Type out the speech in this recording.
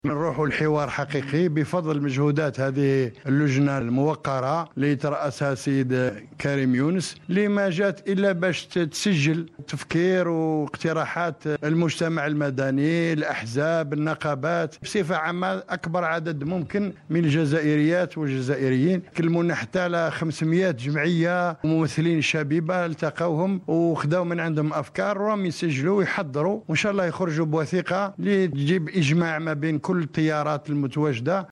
نروحوا لحوار حقيقي بفضل مجهودات هذه اللجنة الموقرة اللي يترأسها السيد كريم يونس، اللي ما جات إلا باش تسجل تفكير واقتراحات المجتمع المدني، الأحزاب، النقابات، بصفة عامة أكبر عدد ممكن من الجزائريات والجزائريين. كلمونا حتى على 500 جمعية وممثلين شبيبة التقوهم وخذوا من عندهم أفكار وراهم يسجلوا ويحضروا، وإن شاء الله يخرجوا بوثيقة اللي تجيب إجماع ما بين كل التيارات المتواجدة.